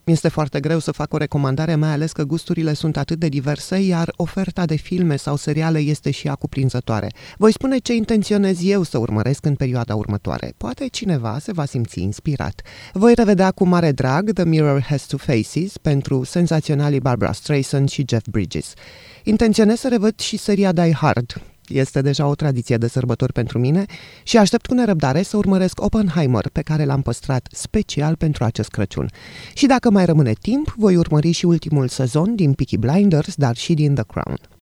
Este foarte greu să fac o recomandare, mai ales că gusturile sunt atât de diverse, iar oferta de filme sau seriale este și ea cuprinzătoare. Voi spune ce intenționez eu să urmăresc în perioada următoare. Poate cineva se va simți inspirat. Voi revedea cu mare drag The Mirror Has Two Faces pentru senzaționalii Barbra Streisand și Jeff Bridges. Intenționez să revăd și seria Die Hard. Este deja o tradiție de sărbători pentru mine și aștept cu nerăbdare să urmăresc Oppenheimer, pe care l-am păstrat special pentru acest Crăciun. Și dacă mai rămâne timp, voi urmări și ultimul sezon din Peaky Blinders, dar și din The Crown.